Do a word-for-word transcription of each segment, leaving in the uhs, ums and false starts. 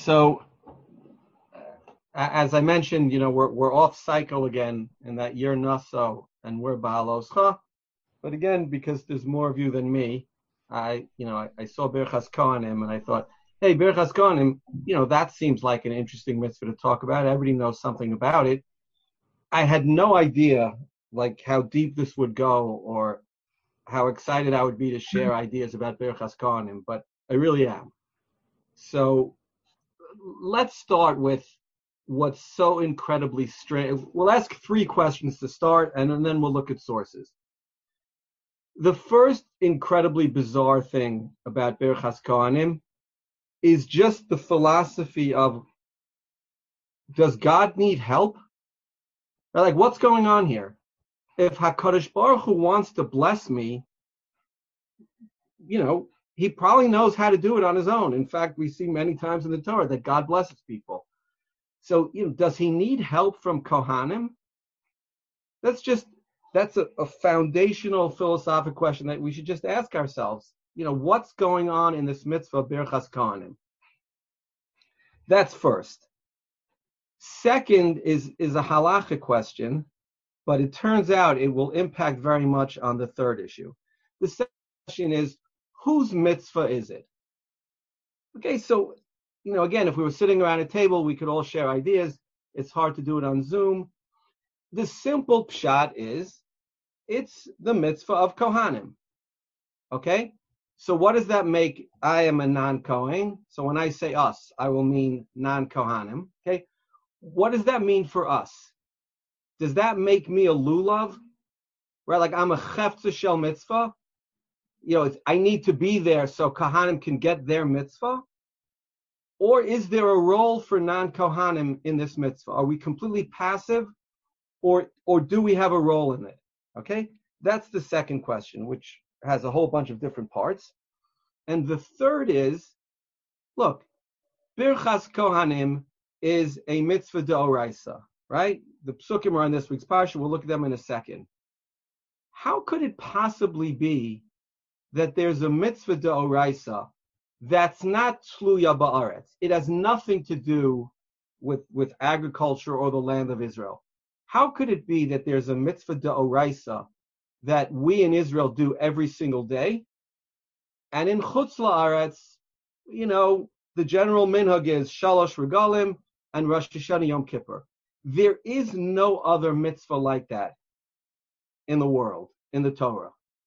So, uh, as I mentioned, you know, we're we're off cycle again in that year Naso, and we're Baaloscha. But again, because there's more of you than me, I, you know, I, I saw Birchas Kohanim, and I thought, hey, Birchas Kohanim, you know, that seems like an interesting mitzvah to talk about. Everybody knows something about it. I had no idea, like, how deep this would go, or how excited I would be to share ideas about Birchas Kohanim, but I really am. So let's start with what's so incredibly strange. We'll ask three questions to start, and then we'll look at sources. The first incredibly bizarre thing about Birchas Kohanim is just the philosophy of, does God need help? Like, what's going on here? If HaKadosh Baruch Hu wants to bless me, you know, he probably knows how to do it on his own. In fact, we see many times in the Torah that God blesses people. So, you know, does he need help from Kohanim? That's just, that's a, a foundational philosophical question that we should just ask ourselves. You know, what's going on in this mitzvah, Birchas Kohanim? That's first. Second is, is a halacha question, but it turns out it will impact very much on the third issue. The second question is, whose mitzvah is it? Okay, so, you know, again, if we were sitting around a table, we could all share ideas. It's hard to do it on Zoom. The simple pshat is, it's the mitzvah of Kohanim. Okay? So what does that make? I am a non-Kohen. So when I say us, I will mean non-Kohanim. Okay? What does that mean for us? Does that make me a lulav? Right? Like I'm a chefza shel mitzvah? You know, it's, I need to be there so Kohanim can get their mitzvah? Or is there a role for non-Kohanim in this mitzvah? Are we completely passive, or or do we have a role in it? Okay, that's the second question, which has a whole bunch of different parts. And the third is, look, Birchas Kohanim is a mitzvah d'oraisa, right? The psukim are on this week's parsha. We'll look at them in a second. How could it possibly be that there's a mitzvah d'oraisa that's not tluya ba'aretz? It has nothing to do with, with agriculture or the land of Israel. How could it be that there's a mitzvah d'oraisa that we in Israel do every single day, and in chutz la'aretz, you know, the general minhag is shalosh regalim and Rosh Hashanah Yom Kippur? There is no other mitzvah like that in the world, in the Torah.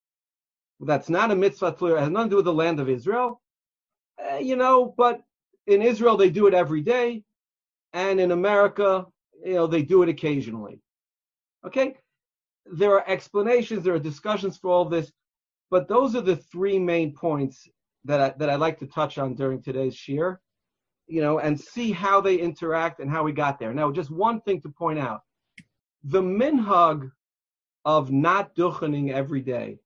That's not a mitzvah tluya. It has nothing to do with the land of Israel. Uh, you know, but in Israel they do it every day, and in America, you know, they do it occasionally. Okay? There are explanations, there are discussions for all of this, but those are the three main points that I, that I'd like to touch on during today's shir, you know, and see how they interact and how we got there. Now, just one thing to point out. The minhag of not duchening every day,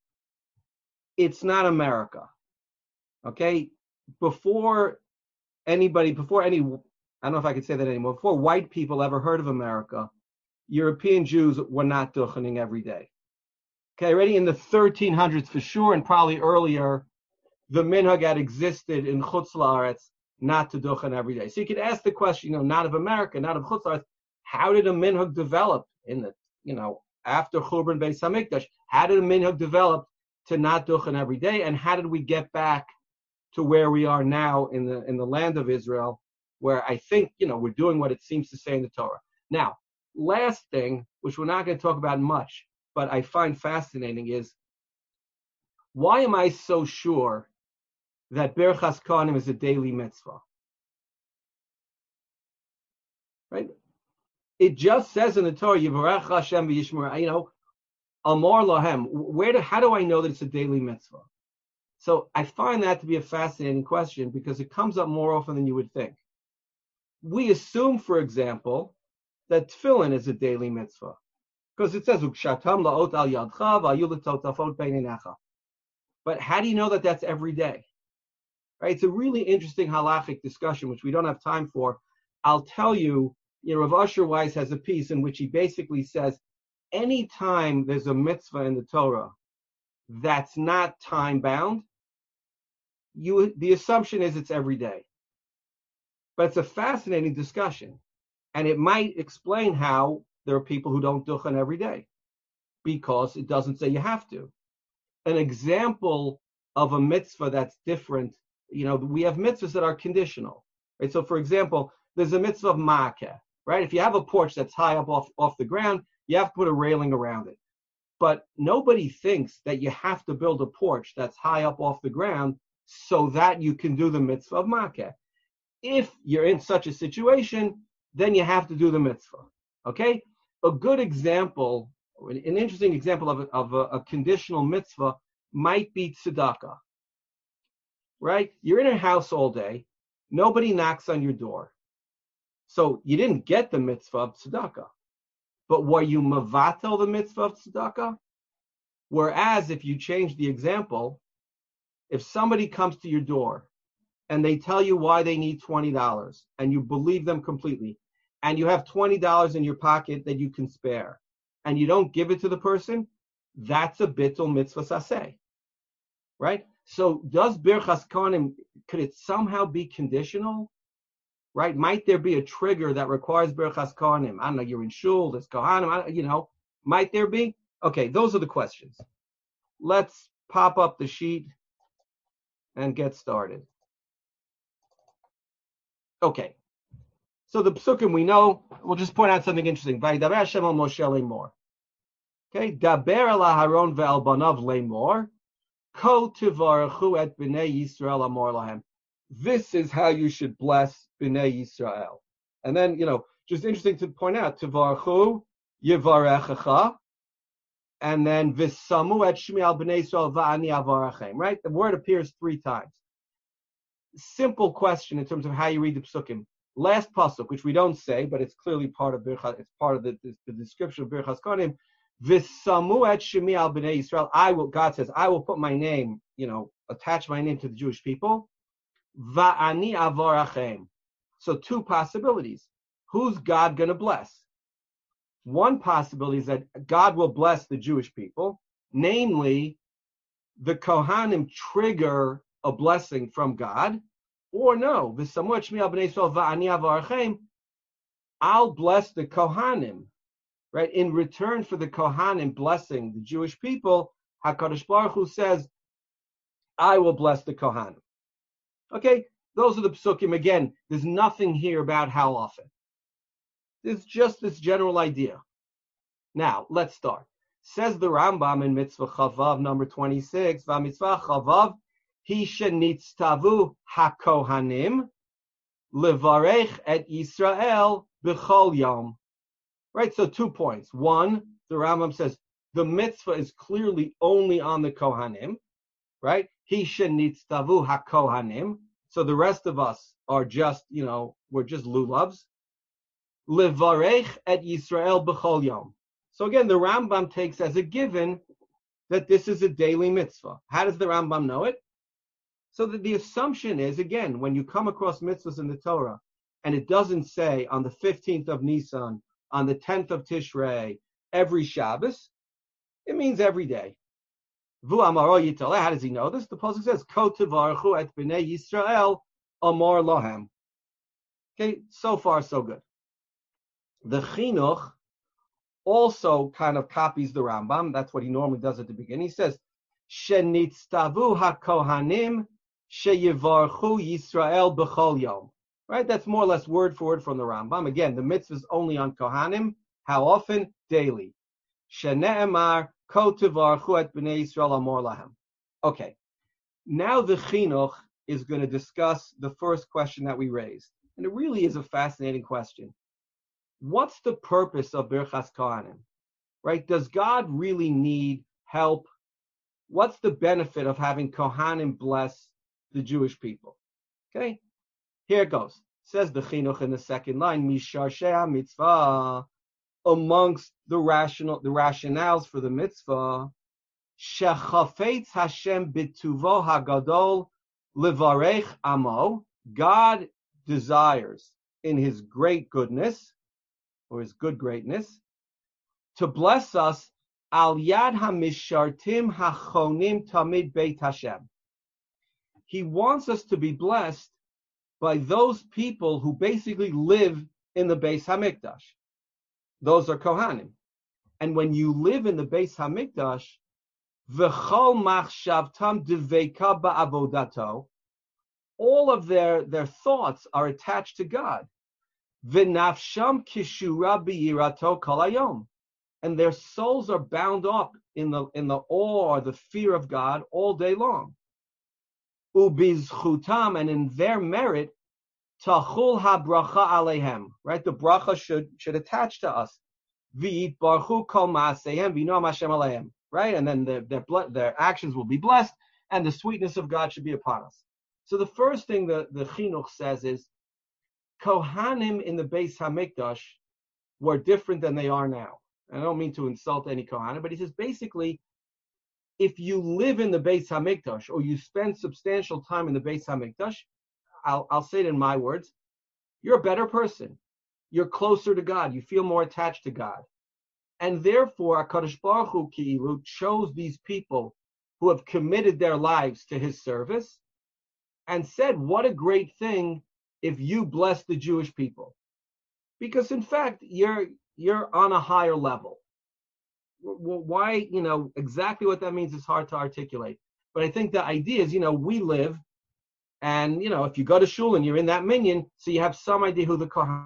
it's not America. Okay? Before anybody, before any, I don't know if I could say that anymore, before white people ever heard of America, European Jews were not duchening every day. Okay, already in the thirteen hundreds for sure, and probably earlier, the minhag had existed in chutz la'aretz not to duchen every day. So you could ask the question, you know, not of America, not of chutz la'aretz, how did a minhag develop in the, you know, after Churban Beis Hamikdash? How did a minhag develop to not duchen every day, and how did we get back to where we are now in the in the land of Israel, where I think, you know, we're doing what it seems to say in the Torah. Now, last thing, which we're not going to talk about much, but I find fascinating, is why am I so sure that Birchas Kohanim is a daily mitzvah? Right? It just says in the Torah, Yivarech Hashem v'yishmer, you know, Amor Lahem. Where do, how do I know that it's a daily mitzvah? So I find that to be a fascinating question because it comes up more often than you would think. We assume, for example, that tefillin is a daily mitzvah because it says Ukshatam la'ot al yadcha v'ayu l'totafot beinenecha. But how do you know that that's every day? Right? It's a really interesting halachic discussion, which we don't have time for. I'll tell you, you know, Rav Asher Weiss has a piece in which he basically says, anytime there's a mitzvah in the Torah that's not time bound, you the assumption is it's every day. But it's a fascinating discussion. And it might explain how there are people who don't duchen every day, because it doesn't say you have to. An example of a mitzvah that's different, you know, we have mitzvahs that are conditional, right? So, for example, there's a mitzvah of ma'akeh, right? If you have a porch that's high up off, off the ground, you have to put a railing around it. But nobody thinks that you have to build a porch that's high up off the ground so that you can do the mitzvah of ma'akeh. If you're in such a situation, then you have to do the mitzvah, okay? A good example, an interesting example of a, of a, a conditional mitzvah might be tzedakah, right? You're in a house all day, nobody knocks on your door. So you didn't get the mitzvah of tzedakah, but were you mevatel the mitzvah of tzedakah? Whereas if you change the example, if somebody comes to your door and they tell you why they need twenty dollars and you believe them completely, and you have twenty dollars in your pocket that you can spare, and you don't give it to the person, that's a bittul mitzvah saseh, right? So does birchas kohanim, could it somehow be conditional, right? Might there be a trigger that requires birchas kohanim? I don't know, you're in shul, there's kohanim, you know, might there be? Okay, those are the questions. Let's pop up the sheet and get started. Okay. So the psukim we know, we'll just point out something interesting. Vayidaber Hashem al Moshe lemor. Okay, daber al Aharon ve'al banav lemor, ko tivarechu et bnei Yisrael amor lahem. This is how you should bless bnei Yisrael. And then, you know, just interesting to point out, tivarechu yivarechecha, and then v'samu et shmi al bnei Yisrael va'ani avarachem. Right, the word appears three times. Simple question in terms of how you read the psukim. Last pasuk, which we don't say, but it's clearly part of Birchas, it's part of the, the, the description of Birchas Kohanim. V'samu et shemi al bnei Yisrael. I will. God says, I will put my name. You know, attach my name to the Jewish people. Va'ani avarachem. So two possibilities. Who's God going to bless? One possibility is that God will bless the Jewish people, namely, the Kohanim trigger a blessing from God. Or no, I'll bless the Kohanim, right? In return for the Kohanim blessing the Jewish people, HaKadosh Baruch Hu says, I will bless the Kohanim. Okay, those are the psukim. Again, there's nothing here about how often. There's just this general idea. Now, let's start. Says the Rambam in Mitzvah Chavav, number twenty-six, VaMitzvah Chavav, Hi shenitztavu hakohanim levarech et Yisrael b'chol yom. Right, so two points. One, the Rambam says the mitzvah is clearly only on the Kohanim, right? Hi shenitztavu hakohanim. So the rest of us are just, you know, we're just lulavs. Levarech et Yisrael b'chol yom. So again, the Rambam takes as a given that this is a daily mitzvah. How does the Rambam know it? So that the assumption is, again, when you come across mitzvahs in the Torah, and it doesn't say on the fifteenth of Nisan, on the tenth of Tishrei, every Shabbos, it means every day. Vu amaro yitale, how does he know this? The pasuk says, Ko tivarechu et bnei Yisrael amor lohem. Okay, so far so good. The Chinuch also kind of copies the Rambam. That's what he normally does at the beginning. He says, Shenitztavu hakohanim sheyivarchu Yisrael b'chol yom. Right? That's more or less word for word from the Rambam. Again, the mitzvah is only on Kohanim. How often? Daily. Shene'emar ko tivarchu et b'nei Yisrael amor lahem. Okay. Now the Chinuch is going to discuss the first question that we raised. And it really is a fascinating question. What's the purpose of Birchas Kohanim? Right? Does God really need help? What's the benefit of having Kohanim bless the Jewish people? Okay, here it goes. Says the Chinuch in the second line, Misharshei mitzvah, amongst the rational, the rationales for the mitzvah, Shechafetz Hashem b'tuvo hagadol levarech amo. God desires in His great goodness, or His good greatness, to bless us. Al yad hamishartim hachonim tamid beit Hashem. He wants us to be blessed by those people who basically live in the Beis Hamikdash. Those are Kohanim. And when you live in the Beis Hamikdash, v'chol machshavtam deveka ba'avodato, all of their, their thoughts are attached to God. V'nafsham kishura b'yirato kol hayom, and their souls are bound up in the in the awe or the fear of God all day long. Ubizchutam, and in their merit, tachul habracha alehem, right? The bracha should should attach to us. V'yit barchu kol ma'asehem v'noam Hashem alehem, right? And then their their their actions will be blessed, and the sweetness of God should be upon us. So the first thing the the chinuch says is, Kohanim in the Beis Hamikdash were different than they are now. I don't mean to insult any Kohanim, but he says basically, if you live in the Beis Hamikdash or you spend substantial time in the Beis Hamikdash, I'll, I'll say it in my words, you're a better person. You're closer to God. You feel more attached to God. And therefore, HaKadosh Baruch Hu Ki'ilu chose these people who have committed their lives to his service and said, what a great thing if you bless the Jewish people. Because in fact, you're you're on a higher level. Well, why, you know, exactly what that means is hard to articulate. But I think the idea is, you know, we live, and, you know, if you go to shul and you're in that minyan, so you have some idea who the Kohen.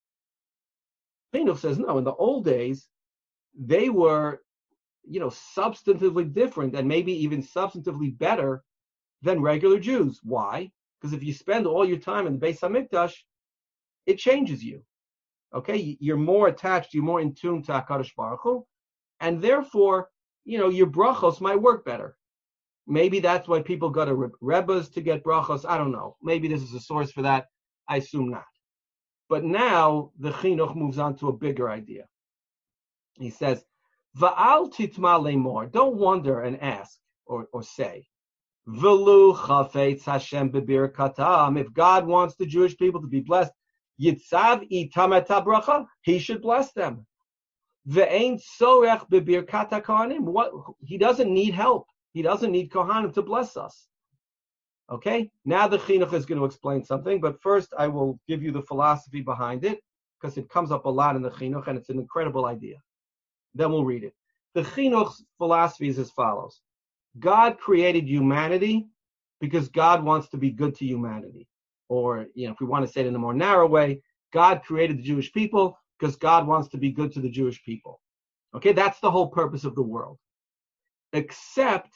Chinuch says, no, in the old days, they were, you know, substantively different and maybe even substantively better than regular Jews. Why? Because if you spend all your time in the Beis Hamikdash, it changes you. Okay, you're more attached, you're more in tune to HaKadosh Baruch Hu, and therefore, you know, your brachos might work better. Maybe that's why people go to Rebbes to get brachos. I don't know. Maybe this is a source for that. I assume not. But now the chinuch moves on to a bigger idea. He says, "Va'al titma lemor." Don't wonder and ask or, or say, "V'lu chafetz Hashem bebirkatam." If God wants the Jewish people to be blessed, Yitzav itam et habracha, he should bless them. Ve'ein sorech bebirkat hakohanim. What, he doesn't need help. He doesn't need Kohanim to bless us. Okay? Now the chinuch is going to explain something, but first I will give you the philosophy behind it, because it comes up a lot in the chinuch, and it's an incredible idea. Then we'll read it. The chinuch's philosophy is as follows. God created humanity because God wants to be good to humanity. Or, you know, if we want to say it in a more narrow way, God created the Jewish people because God wants to be good to the Jewish people. Okay, that's the whole purpose of the world. Except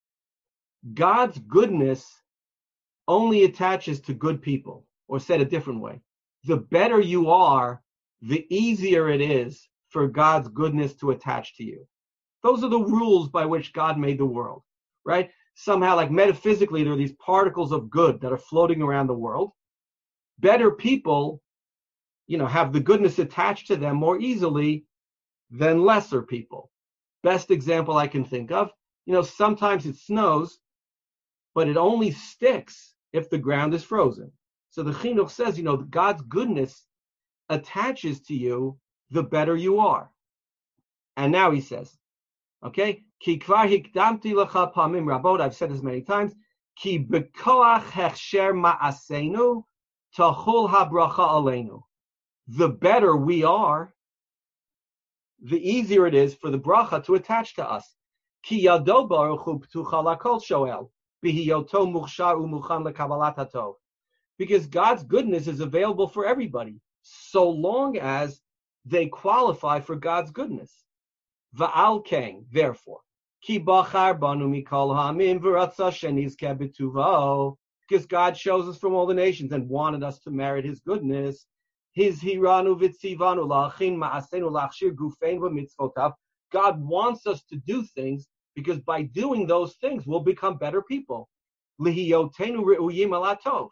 God's goodness only attaches to good people. Or said a different way, the better you are, the easier it is for God's goodness to attach to you. Those are the rules by which God made the world, right? Somehow, like metaphysically, there are these particles of good that are floating around the world. Better people, you know, have the goodness attached to them more easily than lesser people. Best example I can think of, you know, sometimes it snows, but it only sticks if the ground is frozen. So the chinuch says, you know, God's goodness attaches to you the better you are. And now he says, okay, Ki kvar hikdamti lecha pamim rabot, I've said this many times, Ki bekoach hechsher ma'asenu tachul habracha aleinu. The better we are, the easier it is for the bracha to attach to us. Ki yado baruch hu ptucha lakol shoel, bihiyoto muchshar umuchan lekabbalat hatov. Because God's goodness is available for everybody, so long as they qualify for God's goodness. Va'al king, therefore, ki bachar banu mikol ha'amim v'ratza shenizkeh b'tuvo, because God chose us from all the nations and wanted us to merit His goodness. His hiranu v'tzivanu la'achin ma'asenu la'achshir gufein v'mitzvotav. God wants us to do things because by doing those things we'll become better people. Lihiyotenu re'uyim alatov.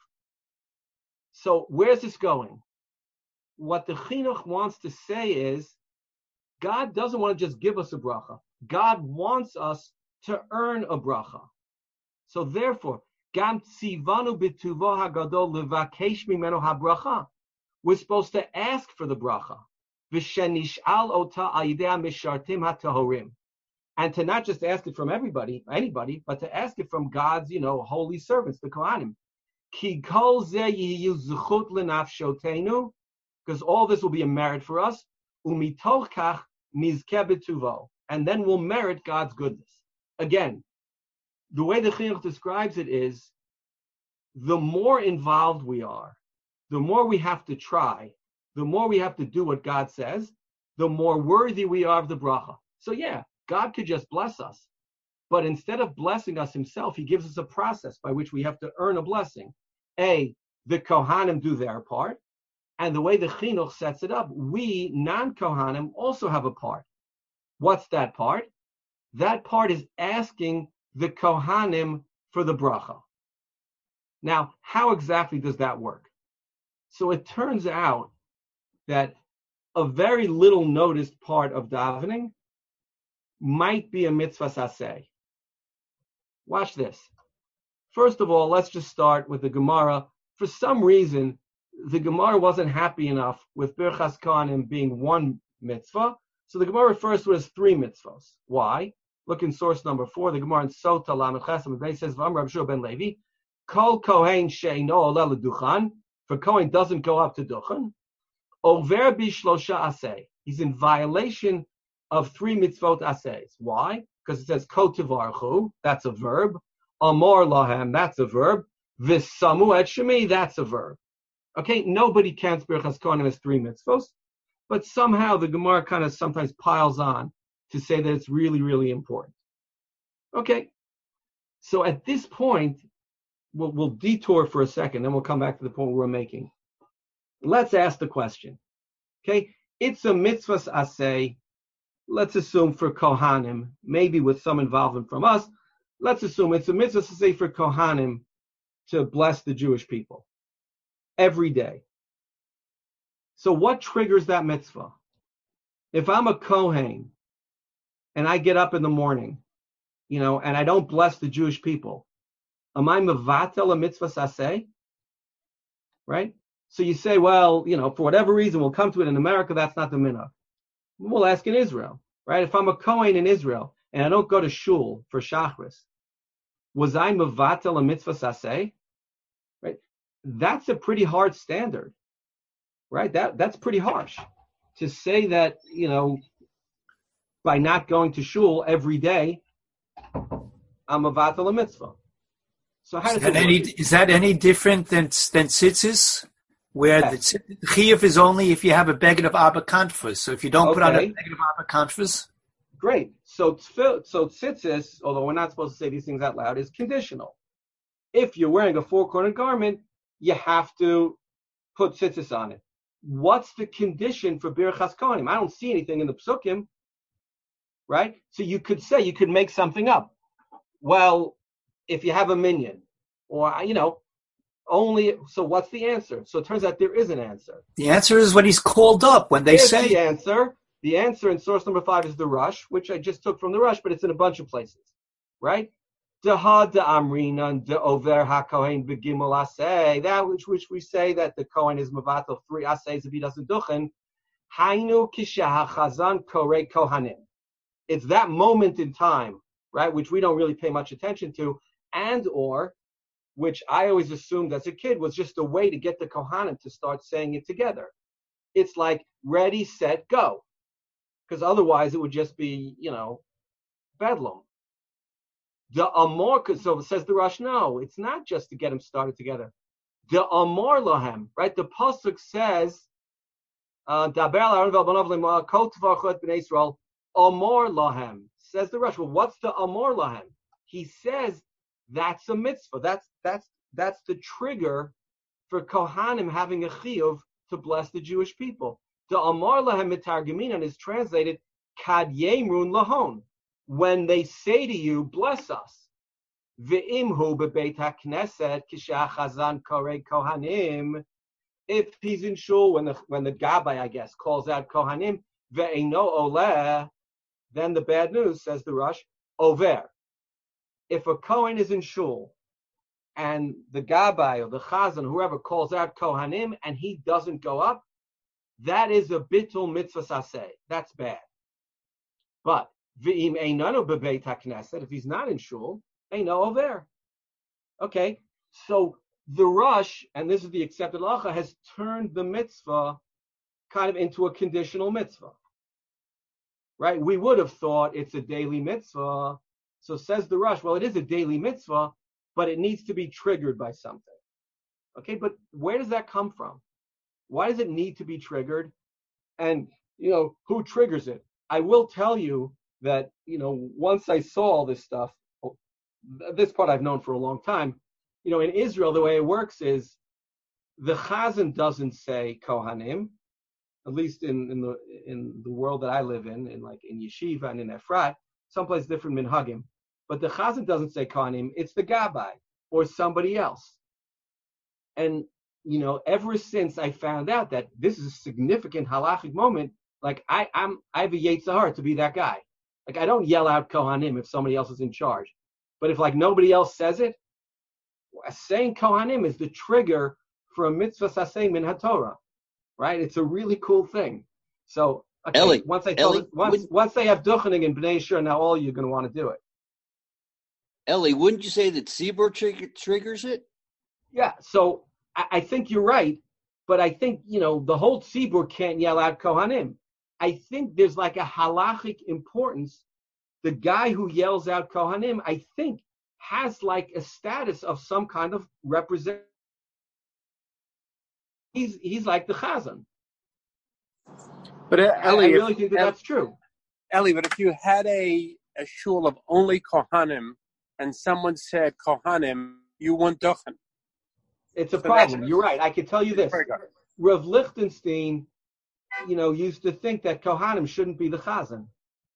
So where's this going? What the chinuch wants to say is, God doesn't want to just give us a bracha. God wants us to earn a bracha. So therefore, gam tzivanu b'tuvo hagadol levakesh mimenu habracha. We're supposed to ask for the bracha. V'shenish'al ota al yidei mishartim hatahorim. And to not just ask it from everybody, anybody, but to ask it from God's, you know, holy servants, the Kohanim. Ki kol ze yiyu zechut lenafshotenu, because all this will be a merit for us. Umitoch kach mizkeh b'tuvo, and then we'll merit God's goodness. Again, the way the Chinuch describes it is, the more involved we are, the more we have to try, the more we have to do what God says, the more worthy we are of the bracha. So yeah, God could just bless us, but instead of blessing us himself, he gives us a process by which we have to earn a blessing. A, the Kohanim do their part, and the way the Chinuch sets it up, we, non-Kohanim, also have a part. What's that part? That part is asking the Kohanim for the bracha. Now, how exactly does that work? So it turns out that a very little noticed part of davening might be a mitzvah saseh. Watch this. First of all, let's just start with the Gemara. For some reason, the Gemara wasn't happy enough with Birchas Kohanim being one mitzvah, so the Gemara refers to it as three mitzvahs. Why? Look in source number four. The Gemara in Sota Lamed Chesam Bey says, "V'amar Rav Shua ben Levi, Kol Kohen she'eino oleh leduchan." For Kohen doesn't go up to duchan. Over bishlosha aseh. He's in violation of three mitzvot asehs. Why? Because it says ko tivarchu, that's a verb. Amor lahem, that's a verb. V'samu et shemi, that's a verb. Okay, nobody counts Birchas Kohanim as three mitzvos, but somehow the Gemara kind of sometimes piles on to say that it's really, really important. Okay, so at this point, we'll, we'll detour for a second, then we'll come back to the point we're making. Let's ask the question. Okay, it's a mitzvah aseh, let's assume for Kohanim, maybe with some involvement from us, let's assume it's a mitzvah aseh for Kohanim to bless the Jewish people every day. So what triggers that mitzvah? If I'm a Kohen and I get up in the morning, you know, and I don't bless the Jewish people, am I mevatel a mitzvah saseh? Right? So you say, well, you know, for whatever reason, we'll come to it in America, that's not the minhag. We'll ask in Israel, right? If I'm a Kohen in Israel and I don't go to shul for Shachris, was I mevatel a mitzvah saseh? Right? That's a pretty hard standard, right? That that's pretty harsh to say that, you know, by not going to shul every day, I'm mevatel a mitzvah. So how is does that it any work? is that any different than than tzitzis, where yes. the chiyuv is only if you have a beged of Abba Kanfus? So if you don't Okay. put on a beged of Abba Kanfus, great. So so tzitzis, although we're not supposed to say these things out loud, is conditional. If you're wearing a four-cornered garment, you have to put tzitzis on it. What's the condition for Birchas Kohanim? I don't see anything in the psukim, right? So you could say, you could make something up. Well, if you have a minyan, or, you know, only, so what's the answer? So it turns out there is an answer. The answer is when he's called up, when they Here's say. the answer. The answer in source number five is the Rush, which I just took from the Rush, but it's in a bunch of places, right? Deha de amrina de over hakohen begimel asay, that which which we say that the Kohen is mevatel three asays if he doesn't duchen. Hainu kisha hachazan korei kohanim. It's that moment in time, right, which we don't really pay much attention to, and or which I always assumed as a kid was just a way to get the Kohanim to start saying it together. It's like ready, set, go, because otherwise it would just be, you know, bedlam. The amor, so says the Rush, no, it's not just to get them started together. The amor lahem, right? The pasuk says, "Daber la'aron v'albanav lema kol tvarchot b'nei Yisrael." Amor lahem, says the Rush. Well, what's the amor lahem? He says that's a mitzvah. That's that's that's the trigger for Kohanim having a chiyuv to bless the Jewish people. The amor lahem mitargaminan is translated kad yemrun lahon. When they say to you, bless us. Ve'imhu bebeit hakneset kishachazan korei kohanim. If he's in shul, when the when the gabbai, I guess, calls out kohanim, ve'eino oleh, then the bad news, says the Rush, over. If a kohen is in shul, and the gabbai or the chazan, whoever calls out kohanim, and he doesn't go up, that is a bitul mitzvah saseh. That's bad. But V'im einanu bebeit hakneset, if he's not in shul, eino over. Okay, so the Rush, and this is the accepted halacha, has turned the mitzvah kind of into a conditional mitzvah. Right? We would have thought it's a daily mitzvah. So says the Rush, well, it is a daily mitzvah, but it needs to be triggered by something. Okay, but where does that come from? Why does it need to be triggered? And, you know, who triggers it? I will tell you that, you know, once I saw all this stuff, this part I've known for a long time, you know, in Israel, the way it works is the Chazan doesn't say Kohanim, at least in, in the in the world that I live in, in like in Yeshiva and in Efrat, someplace different minhagim. But the Chazan doesn't say Kohanim, it's the Gabbai or somebody else. And, you know, ever since I found out that this is a significant halachic moment, like I, I'm, I have a Yetzer Hara to be that guy. Like I don't yell out Kohanim if somebody else is in charge. But if like nobody else says it, saying Kohanim is the trigger for a mitzvah saseh min haTorah, right? It's a really cool thing. So okay, Eli, once I Eli, it, once would, once they have duchening in Bnei Yisrael, now all you're going to want to do it. Eli, wouldn't you say that Tzibur trigger, triggers it? Yeah. So I, I think you're right, but I think you know the whole tzibur can't yell out Kohanim. I think there's like a halachic importance. The guy who yells out Kohanim, I think, has like a status of some kind of representative. He's he's like the Chazan. But uh, Eli, I, I really if, think that El, that's true. Eli, but if you had a, a shul of only Kohanim and someone said Kohanim, you wouldn't duchen. It's a so problem. You're right. I can tell you this. Trigger. Rav Lichtenstein, you know, used to think that Kohanim shouldn't be the Chazan.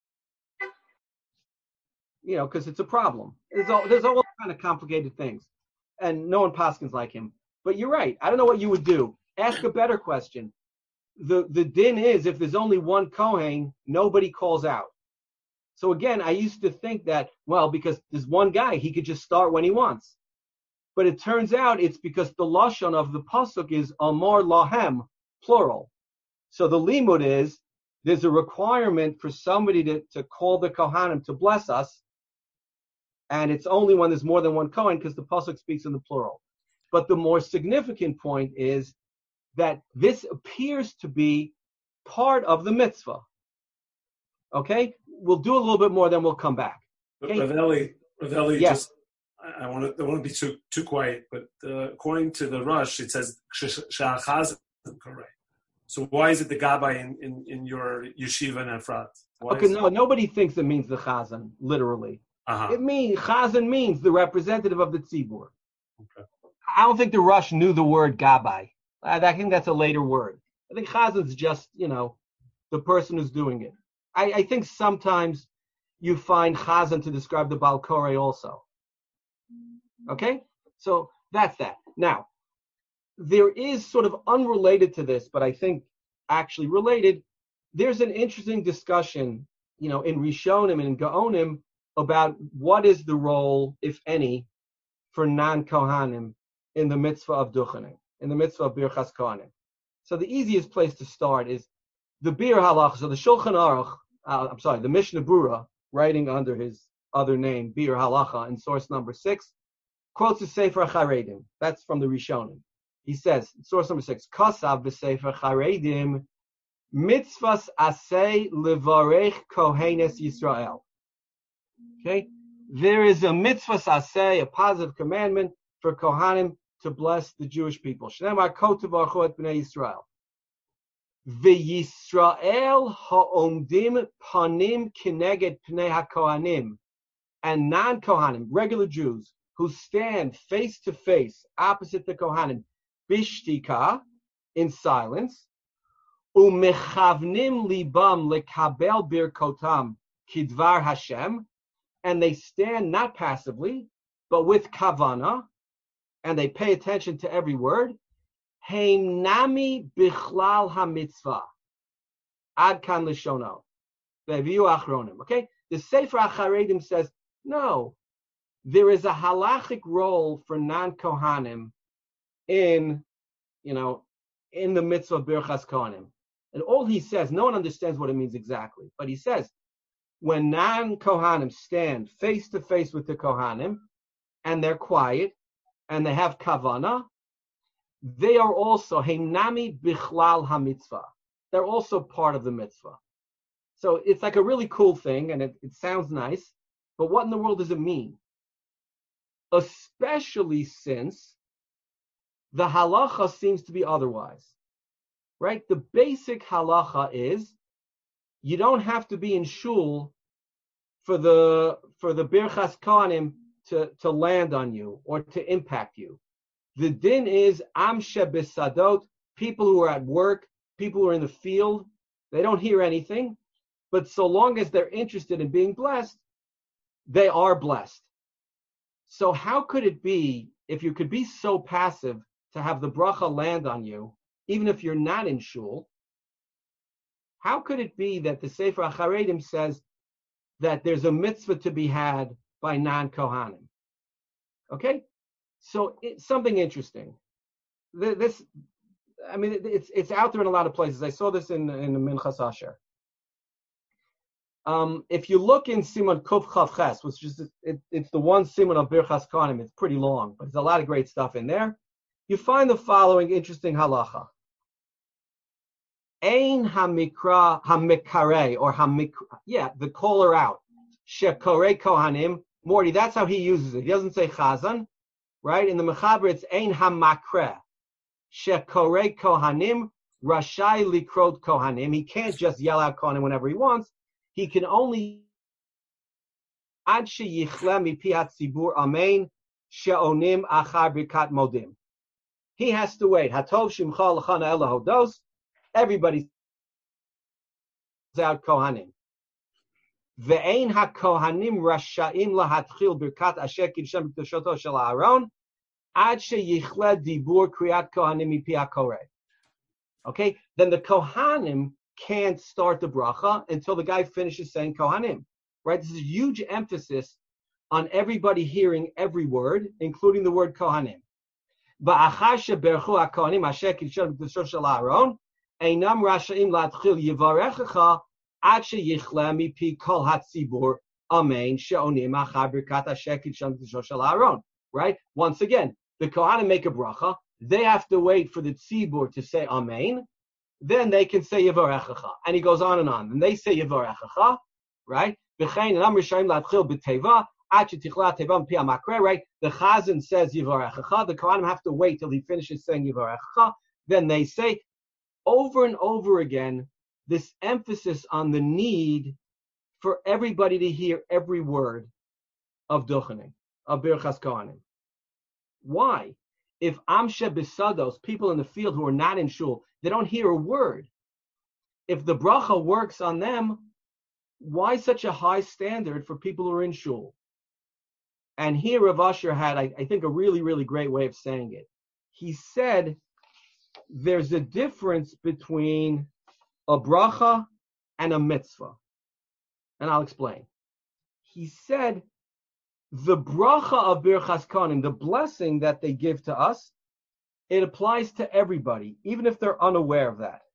You know, because it's a problem. There's all there's all kind of complicated things, and no one paskins like him. But you're right. I don't know what you would do. Ask a better question. The the din is if there's only one Kohen, nobody calls out. So again, I used to think that well, because there's one guy, he could just start when he wants. But it turns out it's because the lashon of the pasuk is amor lahem, plural. So the limud is there's a requirement for somebody to, to call the Kohanim to bless us. And it's only when there's more than one Kohen because the pasuk speaks in the plural. But the more significant point is that this appears to be part of the mitzvah. Okay? We'll do a little bit more, then we'll come back. Okay? Rav Eli, Rav Eli, yes. just I, I want to I want to be too too quiet, but uh, according to the Rush, it says Sha'achaz correct. So why is it the Gabbai in, in, in your yeshiva and Efrat? Why okay, no, nobody thinks it means the Chazan, literally. Uh-huh. It means, Chazan means the representative of the tzibur. Okay. I don't think the Rush knew the word Gabbai. I, I think that's a later word. I think Chazan's just, you know, the person who's doing it. I, I think sometimes you find Chazan to describe the Baal Koreh also. Okay? So that's that. Now, there is sort of unrelated to this, but I think actually related, there's an interesting discussion, you know, in Rishonim and in Gaonim about what is the role, if any, for non-Kohanim in the mitzvah of Duchening, in the mitzvah of Birchas Kohanim. So the easiest place to start is the Bir Halach, so the Shulchan Aruch, uh, I'm sorry, the Mishnah Brura, writing under his other name, Bir Halacha, in source number six, quotes the Sefer Charedim. That's from the Rishonim. He says, source number six, Kasav b'Sefer Charedim, mitzvahs asay levarech kohenes Yisrael. Okay? There is a mitzvah asay, a positive commandment for Kohanim to bless the Jewish people. Shneimar kotav et b'nei Yisrael. V'Yisrael ha'omdim panim kineged pnei ha'kohanim. And non-Kohanim, regular Jews, who stand face to face opposite the Kohanim, bishtika, in silence, umechavnim libam lekabel birkotam kidvar Hashem, and they stand not passively, but with kavana, and they pay attention to every word. Heim nami bichlal hamitzvah. Ad kan lishono. Ve'viu achronim. Okay? The Sefer HaCharedim says, no, there is a halachic role for non-Kohanim in, you know, in the mitzvah of Birchas Kohanim. And all he says, no one understands what it means exactly, but he says, when non-Kohanim stand face to face with the Kohanim, and they're quiet, and they have kavana, they are also heinami bichlal hamitzvah. They're also part of the mitzvah. So it's like a really cool thing, and it, it sounds nice, but what in the world does it mean? Especially since the halacha seems to be otherwise, right? The basic halacha is you don't have to be in shul for the for the birchas kohanim to, to land on you or to impact you. The din is am shebesadot, people who are at work, people who are in the field, they don't hear anything, but so long as they're interested in being blessed, they are blessed. So how could it be, if you could be so passive to have the bracha land on you, even if you're not in shul, how could it be that the Sefer HaCharedim says that there's a mitzvah to be had by non-Kohanim? Okay? So it's something interesting. This, I mean, it's it's out there in a lot of places. I saw this in, in the Minchas Asher. Um, if you look in Simon Kuf Chav Ches, which is it, it's the one Simon of Birchas Kohanim, it's pretty long, but there's a lot of great stuff in there. You find the following interesting halacha. Ein hamikra hamikare or hamikra, yeah, the caller out. Shekore Kohanim, Morty. That's how he uses it. He doesn't say Chazan, right? In the Mechaber, it's Ein hamakre. Shekore Kohanim Rashai likrot Kohanim. He can't just yell out Kohanim whenever he wants. He can only Ad sheyichle mipi hatzibur amen she'onim achar birkat modim. He has to wait. Hatov shimcha l'chana ela hodos. Everybody's out Kohanim. Ve'ein haKohanim rasha'im lahatchil birkat asher kidshem b'kedushato shel Aaron ad sheyichle dibur kriyat Kohanim mipi hakoreh. Okay, then the Kohanim can't start the bracha until the guy finishes saying Kohanim. Right? This is a huge emphasis on everybody hearing every word, including the word Kohanim. Va'achar sheberchu haKohanim asher kidshem b'kedushato shel Aaron einam rasha'im lahatchil yivarechecha ad sheyichle mipi kol hatzibur amen she'onim achar birkat asher kidshem b'kedushato shel Aaron. Right? Once again, the Kohanim make a bracha. They have to wait for the tzibur to say amen. Then they can say Yivarechecha. And he goes on and on. And they say Yivarechecha, right? Right? The Chazan says Yivarechecha. The Kohanim have to wait till he finishes saying Yivarechecha. Then they say, over and over again, this emphasis on the need for everybody to hear every word of Duchening, of Birchas Kohanim. Why? If Amshe Besados, people in the field who are not in shul, they don't hear a word. If the bracha works on them, why such a high standard for people who are in shul? And here Rav Asher had, I, I think, a really, really great way of saying it. He said there's a difference between a bracha and a mitzvah. And I'll explain. He said the bracha of Birchas Kohanim, the blessing that they give to us, it applies to everybody, even if they're unaware of that.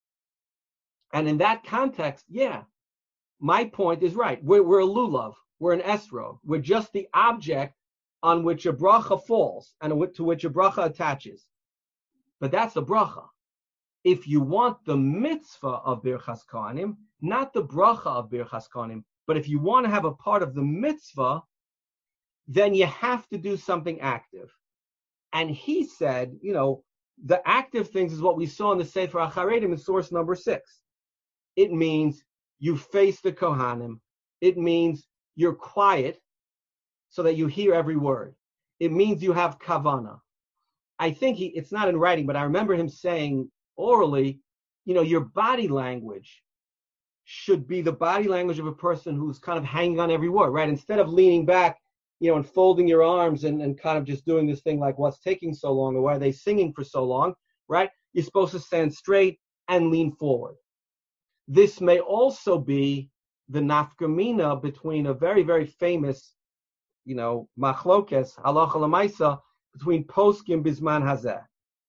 And in that context, yeah, my point is right. We're, we're a lulav. We're an esrog. We're just the object on which a bracha falls and to which a bracha attaches. But that's a bracha. If you want the mitzvah of Birchas Kohanim, not the bracha of Birchas Kohanim, but if you want to have a part of the mitzvah, then you have to do something active. And he said, you know, the active things is what we saw in the Sefer HaCharedim in source number six. It means you face the Kohanim. It means you're quiet so that you hear every word. It means you have kavana. I think he, it's not in writing, but I remember him saying orally, you know, your body language should be the body language of a person who's kind of hanging on every word, right? Instead of leaning back, you know, and folding your arms and, and kind of just doing this thing like, what's taking so long, or why are they singing for so long, right? You're supposed to stand straight and lean forward. This may also be the nafkamina between a very, very famous, you know, machlokes, halacha l'maisa, between poskim bisman hazeh.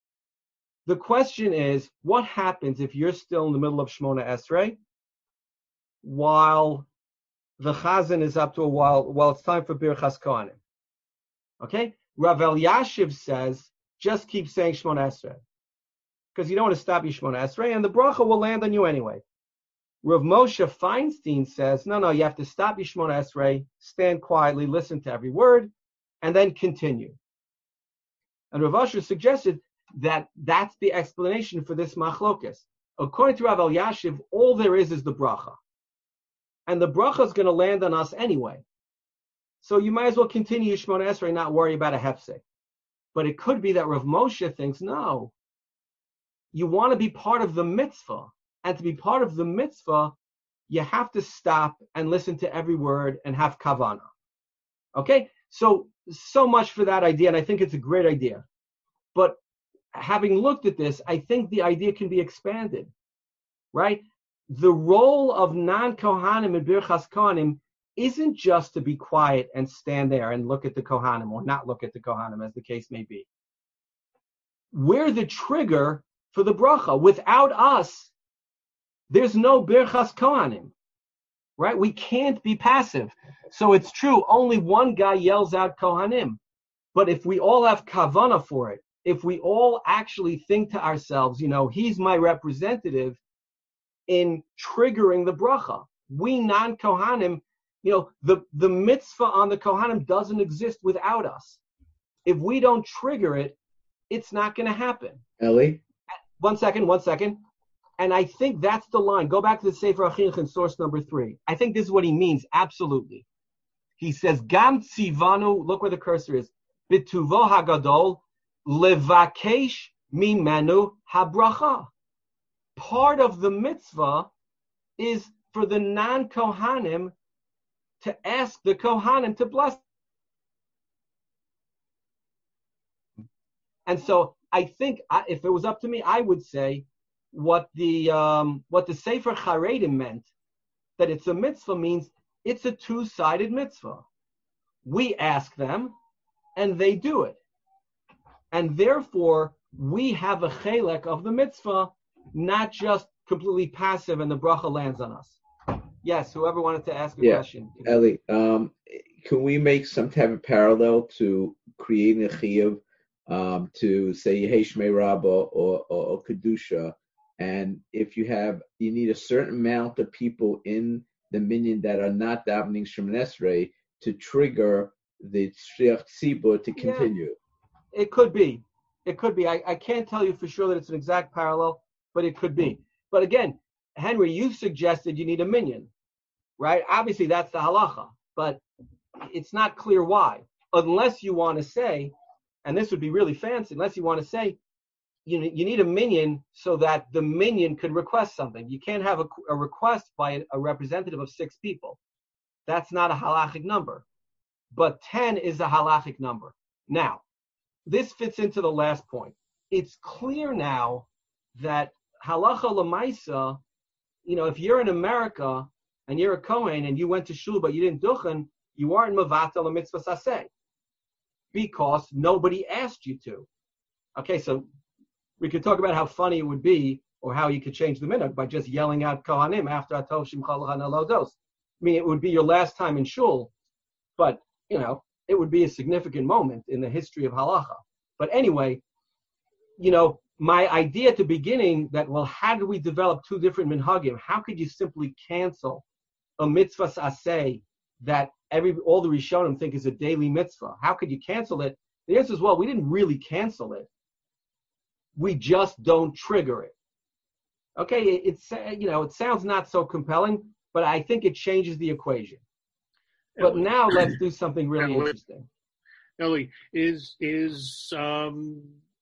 The question is, what happens if you're still in the middle of Shmona Esrei while the chazan is up to a while, while it's time for Birchas Kohanim? Okay? Rav Elyashiv says, just keep saying Shmona Esrei, because you don't want to stop your Shmona Esrei, and the bracha will land on you anyway. Rav Moshe Feinstein says, no, no, you have to stop your Shmona Esrei, stand quietly, listen to every word, and then continue. And Rav Asher suggested that that's the explanation for this machlokas. According to Rav Elyashiv, all there is is the bracha. And the bracha is going to land on us anyway. So you might as well continue Shmona Esrei and not worry about a hefsek. But it could be that Rav Moshe thinks, no, you want to be part of the mitzvah. And to be part of the mitzvah, you have to stop and listen to every word and have kavanah. Okay? So, so much for that idea, and I think it's a great idea. But having looked at this, I think the idea can be expanded, right? The role of non-Kohanim in Birchas Kohanim isn't just to be quiet and stand there and look at the Kohanim or not look at the Kohanim, as the case may be. We're the trigger for the bracha. Without us, there's no Birchas Kohanim, right? We can't be passive. So it's true, only one guy yells out Kohanim. But if we all have kavanah for it, if we all actually think to ourselves, you know, he's my representative in triggering the bracha. We non-Kohanim, you know, the, the mitzvah on the Kohanim doesn't exist without us. If we don't trigger it, it's not going to happen. Ellie? One second, one second. And I think that's the line. Go back to the Sefer HaChinuch in source number three. I think this is what he means, absolutely. He says, Gam tzivanu, look where the cursor is, bituvo hagadol, levakesh mimenu habracha. Part of the mitzvah is for the non-Kohanim to ask the Kohanim to bless. And so I think I, if it was up to me, I would say what the um, what the Sefer Charedim meant, that it's a mitzvah, means it's a two-sided mitzvah. We ask them, and they do it. And therefore, we have a chelek of the mitzvah, not just completely passive and the bracha lands on us. Yes, whoever wanted to ask a yeah. question. Ellie, um, can we make some type of parallel to creating a chiyuv um, to say Yehei Shmei Rabbah or, or, or Kedusha? And if you have, you need a certain amount of people in the minyan that are not davening Shemon Esrei to trigger the Shliach Tzibur to continue. Yeah, it could be. It could be. I, I can't tell you for sure that it's an exact parallel, but it could be. But again, Henry, you suggested you need a minyan, right? Obviously, that's the halacha, but it's not clear why. Unless you want to say, and this would be really fancy, unless you want to say, you you need a minyan so that the minyan could request something. You can't have a, a request by a representative of six people. That's not a halachic number. But ten is a halachic number. Now, this fits into the last point. It's clear now that halacha l'maisa, you know, if you're in America and you're a Kohen and you went to shul but you didn't duchen, you aren't mevatel a mitzvah saseh because nobody asked you to. Okay, so we could talk about how funny it would be or how you could change the minhag by just yelling out Kohanim after Atov Shimcha L'Chana Lodos. I mean, it would be your last time in shul, but, you know, it would be a significant moment in the history of halacha. But anyway, you know, my idea at the beginning that, well, how do we develop two different minhagim? How could you simply cancel a mitzvah saseh that every all the Rishonim think is a daily mitzvah? How could you cancel it? The answer is, well, we didn't really cancel it. We just don't trigger it. Okay, it, it's you know, it sounds not so compelling, but I think it changes the equation. But now let's do something really Ellie, interesting. Ellie, is is um,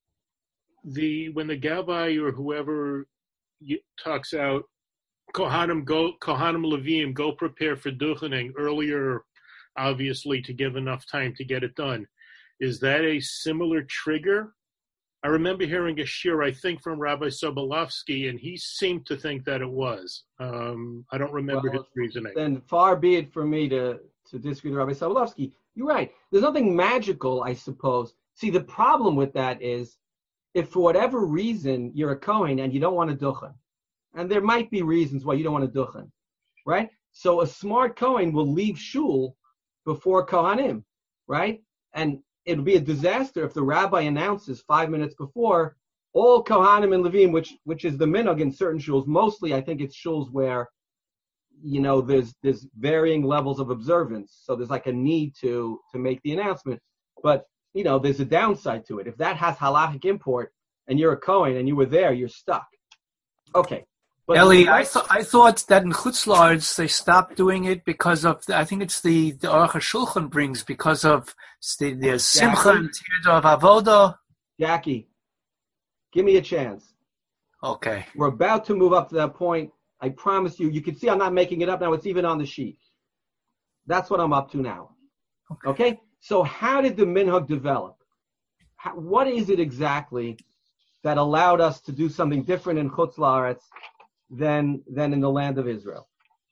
the when the Gabbai or whoever talks out Kohanim go Kohanim Levim go prepare for duchening earlier, obviously to give enough time to get it done. Is that a similar trigger? I remember hearing a shir, I think, from Rabbi Sobolovsky, and he seemed to think that it was. Um, I don't remember well, his reasoning. Then far be it for me to, to disagree with Rabbi Sobolovsky. You're right. There's nothing magical, I suppose. See, the problem with that is if for whatever reason you're a Kohen and you don't want to duchen, and there might be reasons why you don't want to duchen, right? So a smart Kohen will leave shul before Kohanim, right? And it would be a disaster if the rabbi announces five minutes before all Kohanim and Levim, which which is the minhag in certain shuls. Mostly, I think it's shuls where, you know, there's there's varying levels of observance. So there's like a need to to make the announcement. But, you know, there's a downside to it. If that has halachic import and you're a Kohen and you were there, you're stuck. Okay. But Eli, I thought I thought that in Chutz La'aretz they stopped doing it because of the, I think it's the the Aruch HaShulchan brings because of the, the Simcha and Tirda of Avodah. Jackie, give me a chance. Okay. We're about to move up to that point. I promise you. You can see I'm not making it up now. It's even on the sheet. That's what I'm up to now. Okay. okay? So how did the minhag develop? How, what is it exactly that allowed us to do something different in Chutz La'aretz than than in the land of Israel?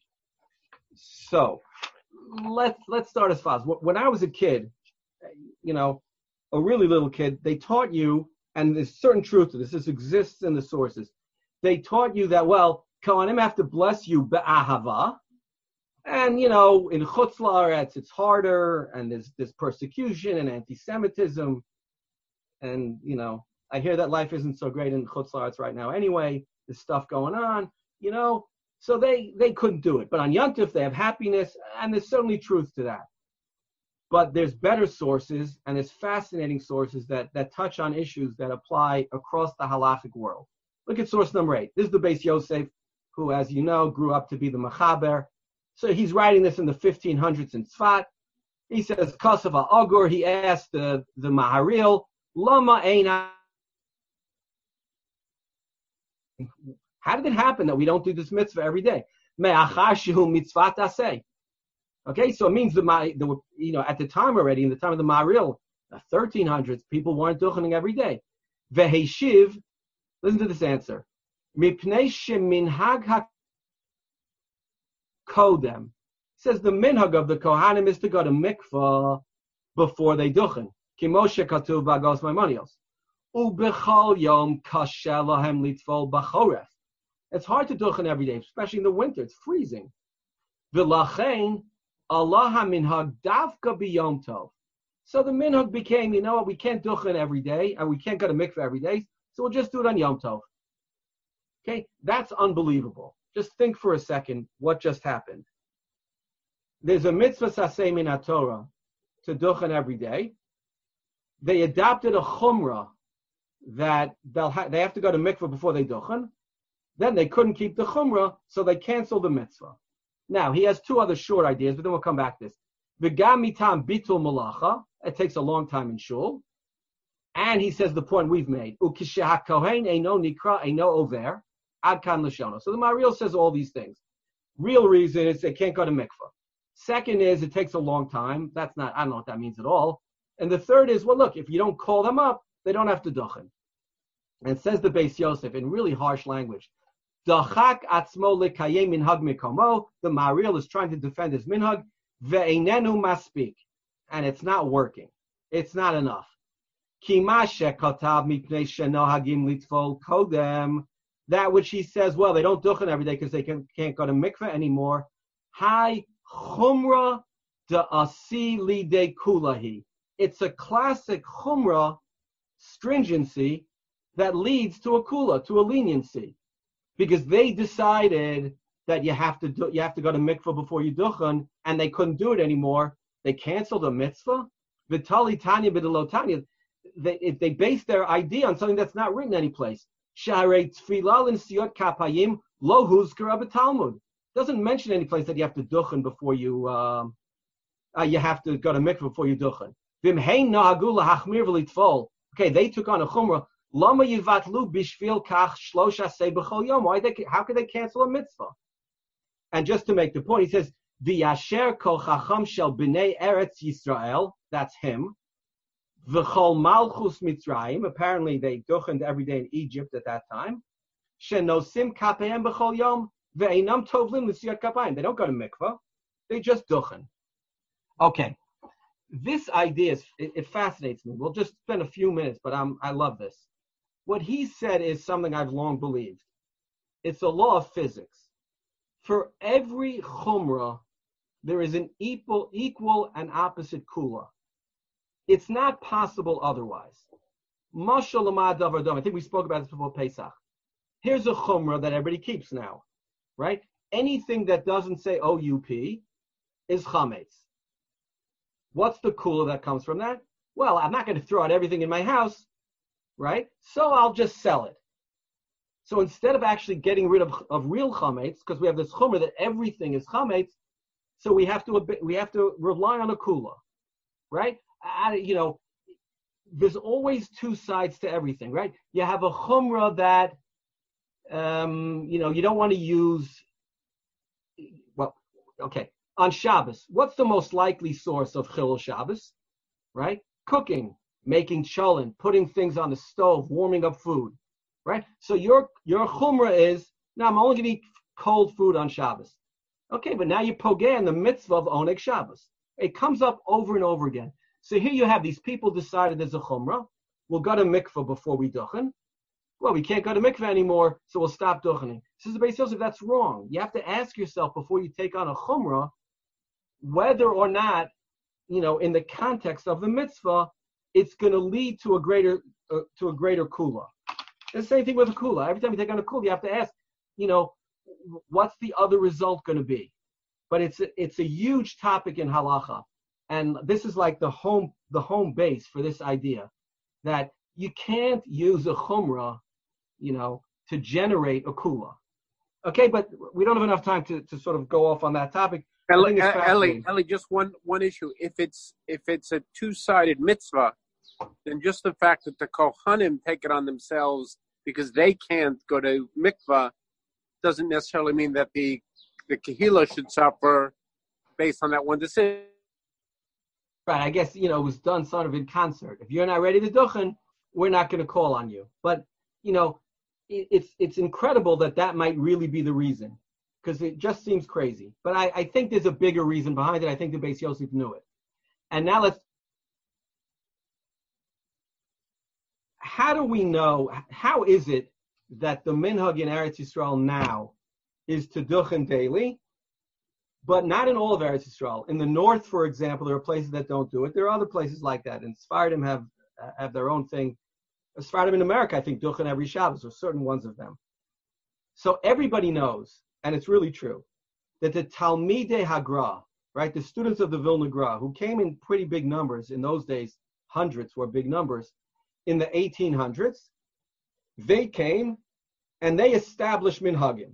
So let's let's start as follows. When I was a kid, you know, a really little kid, they taught you, and there's certain truth to this. This exists in the sources. They taught you that, well, Kohanim have to bless you be'ahava, and you know, in Chutz La'aretz it's harder, and there's there's persecution and anti-Semitism, and you know, I hear that life isn't so great in Chutz La'aretz right now anyway. There's stuff going on, you know, so they, they couldn't do it. But on Yom Tov, they have happiness, and there's certainly truth to that. But there's better sources, and there's fascinating sources that, that touch on issues that apply across the halachic world. Look at source number eight. This is the Beis Yosef, who, as you know, grew up to be the Mechaber. So he's writing this in the fifteen hundreds in Tzfat. He says, Kosav ha'Agur, he asked the, the Maharil, Lama Eina. How did it happen that we don't do this mitzvah every day? Okay, so it means the, the you know, at the time already, in the time of the Maharil, the thirteen hundreds, people weren't duchening every day. Veheshiv, listen to this answer. Mipnei sheminhag hakodem, says the minhag of the Kohanim is to go to mikvah before they duchen. Kimoshe katuv bagos maimonios. Ubechal yom kasher lahem litfol bachoref. It's hard to duchen every day, especially in the winter. It's freezing. V'lachein Allah haminhag davka biyom tov. So the minhag became, you know what, we can't duchen every day, and we can't go to mikveh every day, so we'll just do it on Yom Tov. Okay, that's unbelievable. Just think for a second what just happened. There's a mitzvah saseh min haTorah to duchen every day. They adopted a chumrah that they'll ha- they have to go to mikveh before they duchen. Then they couldn't keep the chumrah, so they canceled the mitzvah. Now, he has two other short ideas, but then we'll come back to this. V'gam mitam bitul malacha. It takes a long time in shul. And he says the point we've made. Ukisha kohen eino nikra eino over ad kan l'shono. So the Maharil says all these things. Real reason is they can't go to mikveh. Second is it takes a long time. That's not, I don't know what that means at all. And the third is, well, look, if you don't call them up, they don't have to duchen. And it says the Beis Yosef in really harsh language. Dachak atzmo lekayem minhag mikomo. The Maharil is trying to defend his minhag. Ve'einenu maspik. And it's not working. It's not enough. Kima shekotav mipnei shenohagim litfol kodem. That which he says, well, they don't duchen every day because they can, can't go to mikveh anymore. Hai chumrah de asi lidei kulahi. It's a classic chumrah, stringency, that leads to a kula, to a leniency. Because they decided that you have to do, you have to go to mikveh before you duchen, and they couldn't do it anymore. They canceled a mitzvah. Vitali Tanya b'delo Tanya. They if they based their idea on something that's not written anyplace. Sharei tefillah l'siyot kapayim lo huzkara b'talmud. Doesn't mention any place that you have to duchen before you um, uh, you have to go to mikveh before you duchen. V'imhein nahagu lahachmir v'litfol. Okay, they took on a chumrah. Lama yivatlu bishvil kach shlosha say b'chol yom. Why they? How could they cancel a mitzvah? And just to make the point, he says, "V'yasher kol chacham shel b'nei Eretz Yisrael." That's him. V'chol malchus Mitzrayim. Apparently, they duchened every day in Egypt at that time. Shenosim kapeim b'chol yom ve'einam tovlim l'siyat kapayim. They don't go to mikvah; they just duchen. Okay, this idea is it, it fascinates me. We'll just spend a few minutes, but I'm I love this. What he said is something I've long believed. It's a law of physics. For every chumrah, there is an equal, equal and opposite kula. It's not possible otherwise. Mashal lamad davar dam. I think we spoke about this before Pesach. Here's a chumrah that everybody keeps now, right? Anything that doesn't say O U P is chametz. What's the kula that comes from that? Well, I'm not going to throw out everything in my house, right? So I'll just sell it. So instead of actually getting rid of, of real chametz, because we have this chumrah that everything is chametz, so we have to we have to rely on a kula, right? I, you know, there's always two sides to everything, right? You have a chumrah that, um, you know, you don't want to use. Well, okay, on Shabbos, what's the most likely source of chilul Shabbos, right? Cooking, making cholent, putting things on the stove, warming up food, right? So your your chumrah is, now I'm only going to eat cold food on Shabbos. Okay, but now you pogeh in the mitzvah of oneg Shabbos. It comes up over and over again. So here you have these people decided there's a chumrah. We'll go to mikveh before we duchen. Well, we can't go to mikveh anymore, so we'll stop duchening. Says the Beis Yosef, that's wrong. You have to ask yourself before you take on a chumrah whether or not, you know, in the context of the mitzvah, it's going to lead to a greater uh, to a greater kula. The same thing with a kula. Every time you take on a kula, you have to ask, you know, what's the other result going to be? But it's a, it's a huge topic in halacha, and this is like the home the home base for this idea that you can't use a chumrah, you know, to generate a kula. Okay, but we don't have enough time to, to sort of go off on that topic. Ellie, Ellie, Ellie, just one one issue. If it's if it's a two-sided mitzvah, then just the fact that the Kohanim take it on themselves because they can't go to mikvah doesn't necessarily mean that the the Kehillah should suffer based on that one decision. Right, I guess, you know, it was done sort of in concert. If you're not ready to duchen, we're not going to call on you. But, you know, it, it's it's incredible that that might really be the reason, because it just seems crazy. But I, I think there's a bigger reason behind it. I think the Beis Yosef knew it. And now let's, how do we know, how is it that the minhag in Eretz Yisrael now is to duchen daily, but not in all of Eretz Yisrael? In the north, for example, there are places that don't do it. There are other places like that. And Sephardim have have their own thing. Sephardim in America, I think, duchen every Shabbos, or certain ones of them. So everybody knows, and it's really true, that the Talmidei Hagra, right, the students of the Vilna Gra, who came in pretty big numbers in those days, hundreds were big numbers, in the eighteen hundreds, they came and they established minhagim.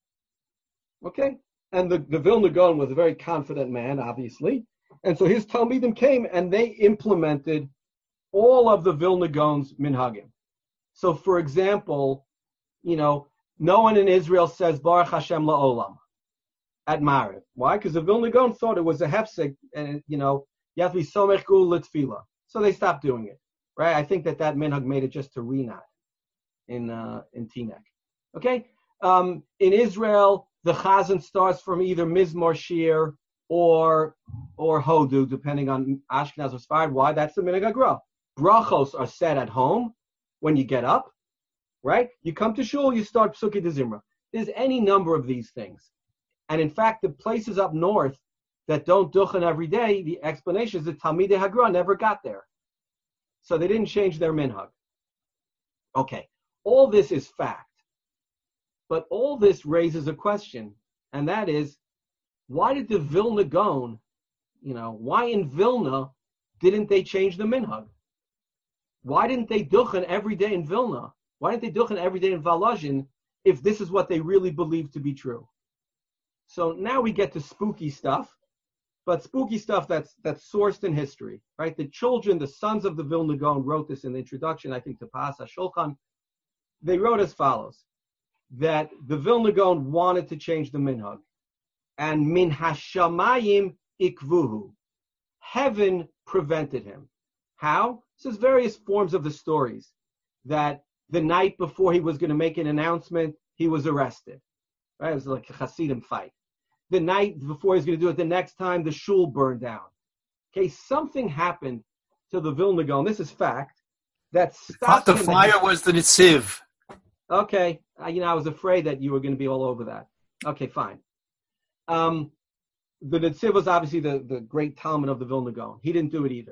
Okay? And the, the Vilna Gaon was a very confident man, obviously. And so his Talmidim came and they implemented all of the Vilna Gaon's minhagim. So, for example, you know, no one in Israel says Baruch Hashem la'olam at Mariv. Why? Because the Vilna Gaon thought it was a hefsek, and, you know, you have to be somech gul l'tfila. So they stopped doing it. Right? I think that that minhag made it just to Rinat in uh, in Teaneck. Okay? Um, in Israel, the Chazan starts from either Mizmor Shir or or Hodu, depending on Ashkenaz or Sfarad. Why? That's the minhag hagra. Brachos are said at home when you get up, right? You come to shul, you start Psukei de Zimra. There's any number of these things. And in fact, the places up north that don't duchen every day, the explanation is that Talmidei Hagra never got there. So they didn't change their minhag. Okay, all this is fact. But all this raises a question, and that is, why did the Vilna Gaon, you know, why in Vilna didn't they change the minhag? Why didn't they duchen every day in Vilna? Why didn't they duchen every day in Volozhin if this is what they really believe to be true? So now we get to spooky stuff. But spooky stuff that's that's sourced in history, right? The children, the sons of the Vilna Gaon wrote this in the introduction, I think, to Pas HaShulchan. They wrote as follows, that the Vilna Gaon wanted to change the minhag. And min hashamayim ikvuhu. Heaven prevented him. How? So there's various forms of the stories, that the night before he was going to make an announcement, he was arrested. Right? It was like a Hasidim fight. The night before he's going to do it the next time, the shul burned down. Okay, something happened to the Vilna Gaon. This is fact. That stopped the fire was the Netziv. Okay, uh, you know, I was afraid that you were going to be all over that. Okay, fine. Um, the Netziv was obviously the, the great Talmud of the Vilna Gaon. He didn't do it either.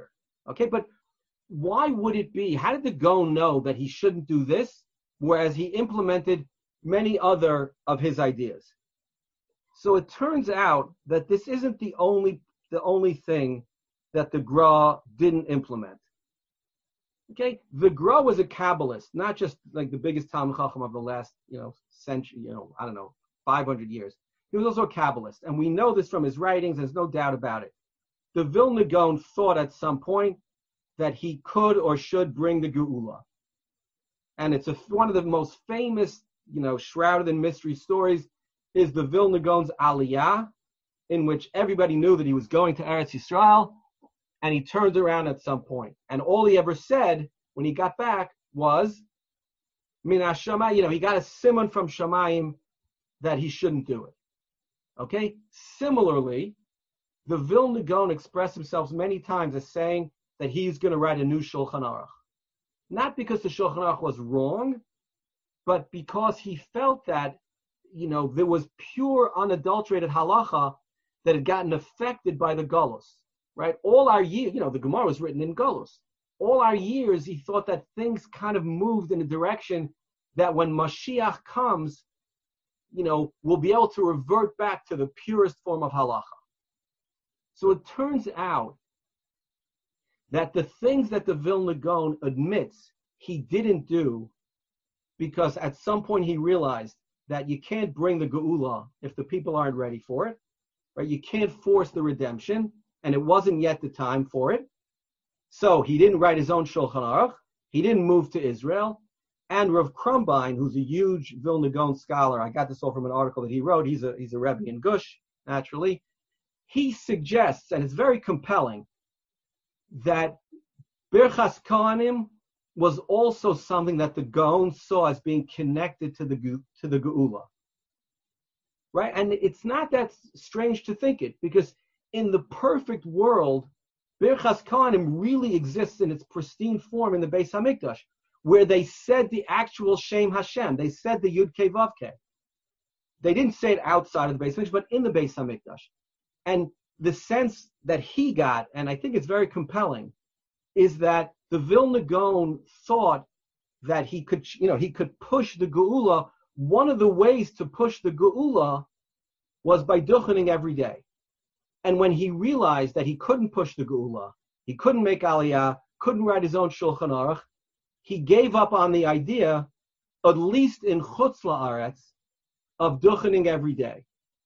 Okay, but why would it be? How did the Gaon know that he shouldn't do this, whereas he implemented many other of his ideas? So it turns out that this isn't the only the only thing that the Gra didn't implement. Okay, the Gra was a Kabbalist, not just like the biggest Talmid Chacham of the last, you know, century, you know, I don't know, five hundred years. He was also a Kabbalist, and we know this from his writings. There's no doubt about it. The Vilna Gaon thought at some point that he could or should bring the Geula, and it's a, one of the most famous, you know, shrouded in mystery stories is the Vilna Gaon's Aliyah, in which everybody knew that he was going to Eretz Yisrael, and he turned around at some point, and all he ever said when he got back was, Min Hashamayim, you know, he got a simon from Shamayim that he shouldn't do it. Okay? Similarly, the Vilna Gaon expressed himself many times as saying that he's going to write a new Shulchan Aruch. Not because the Shulchan Aruch was wrong, but because he felt that, you know, there was pure, unadulterated halacha that had gotten affected by the Golus, right? All our years, you know, the Gemara was written in Golus. All our years, he thought that things kind of moved in a direction that when Mashiach comes, you know, we'll be able to revert back to the purest form of halacha. So it turns out that the things that the Vilna Gaon admits he didn't do because at some point he realized that you can't bring the Geula if the people aren't ready for it, right? You can't force the redemption, and it wasn't yet the time for it. So he didn't write his own Shulchan Aruch. He didn't move to Israel. And Rav Krumbein, who's a huge Vilna Gaon scholar, I got this all from an article that he wrote. He's a he's a Rebbe in Gush, naturally. He suggests, and it's very compelling, that Birchas Kohanim was also something that the Gaon saw as being connected to the to the Geula, right? And it's not that strange to think it, because in the perfect world, Birchas Kohanim really exists in its pristine form in the Beis Hamikdash, where they said the actual Shem Hashem. They said the Yud Kei Vav Kei. They didn't say it outside of the Beis Hamikdash, but in the Beis Hamikdash. And the sense that he got, and I think it's very compelling, is that the Vilna Gaon thought that he could, you know, he could push the Geula. One of the ways to push the Geula was by duchening every day. And when he realized that he couldn't push the Geula, he couldn't make Aliyah, couldn't write his own Shulchan Aruch, he gave up on the idea, at least in Chutz La'aretz, of duchening every day.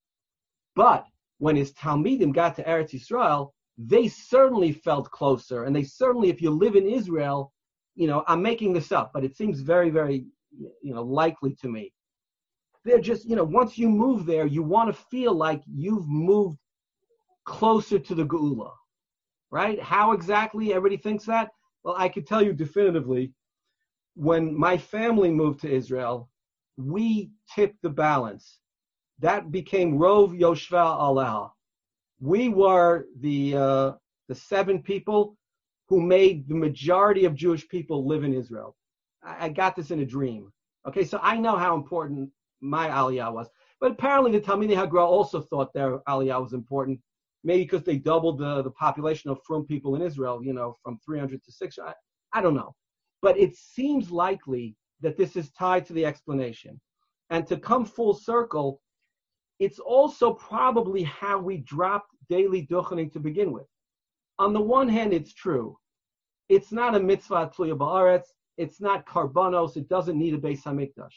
But when his Talmidim got to Eretz Yisrael, they certainly felt closer, and they certainly, if you live in Israel, you know, I'm making this up, but it seems very, very, you know, likely to me. They're just, you know, once you move there, you want to feel like you've moved closer to the Geula, right? How exactly everybody thinks that? Well, I could tell you definitively, when my family moved to Israel, we tipped the balance. That became Rov Yoshva Aleha. We were the uh, the seven people who made the majority of Jewish people live in Israel. I, I got this in a dream. Okay, so I know how important my Aliyah was. But apparently the Talmidei Hagra also thought their Aliyah was important, maybe because they doubled the, the population of frum people in Israel, you know, from three hundred to six hundred. I, I don't know. But it seems likely that this is tied to the explanation. And to come full circle, it's also probably how we dropped daily duchening to begin with. On the one hand, it's true. It's not a mitzvah tluya ba'aretz. It's not karbanos. It doesn't need a Beis Hamikdash.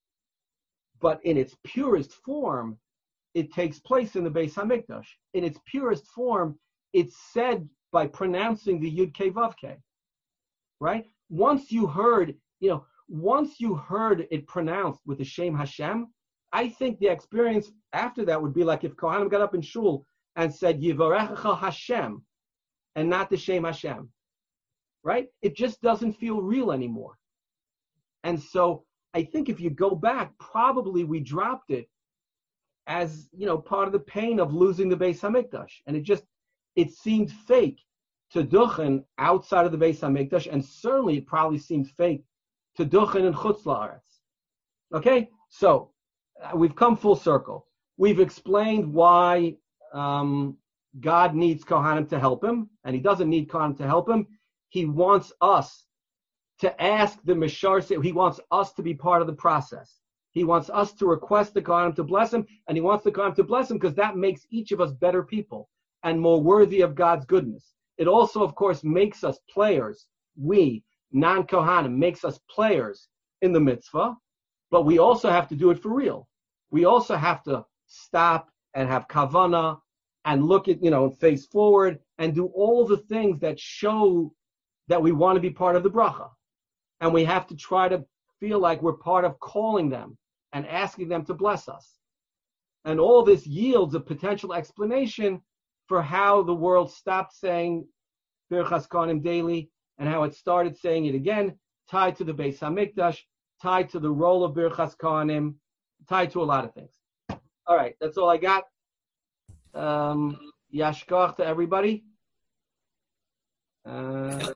But in its purest form, it takes place in the Beis Hamikdash. In its purest form, it's said by pronouncing the Yud Kei Vav Kei. Right? Once you heard, you know, once you heard it pronounced with the Shem Hashem, I think the experience after that would be like if Kohanim got up in shul and said Yivarechecha Hashem and not the Shem Hashem, right? It just doesn't feel real anymore. And so I think if you go back, probably we dropped it as, you know, part of the pain of losing the Beis Hamikdash. And it just, it seemed fake to duchen outside of the Beis Hamikdash, and certainly it probably seemed fake to duchen in Chutz La'aretz. Okay? So, Uh, we've come full circle. We've explained why um, God needs Kohanim to help him, and he doesn't need Kohanim to help him. He wants us to ask the Mishar, he wants us to be part of the process. He wants us to request the Kohanim to bless him, and he wants the Kohanim to bless him because that makes each of us better people and more worthy of God's goodness. It also, of course, makes us players. We, non-Kohanim, makes us players in the mitzvah, but we also have to do it for real. We also have to stop and have kavanah and look at, you know, face forward and do all the things that show that we want to be part of the bracha. And we have to try to feel like we're part of calling them and asking them to bless us. And all this yields a potential explanation for how the world stopped saying Birchas Kohanim daily and how it started saying it again, tied to the Beis HaMikdash, tied to the role of Birchas Kohanim, tied to a lot of things. All right, that's all I got. Um, Yashkach to everybody. Uh,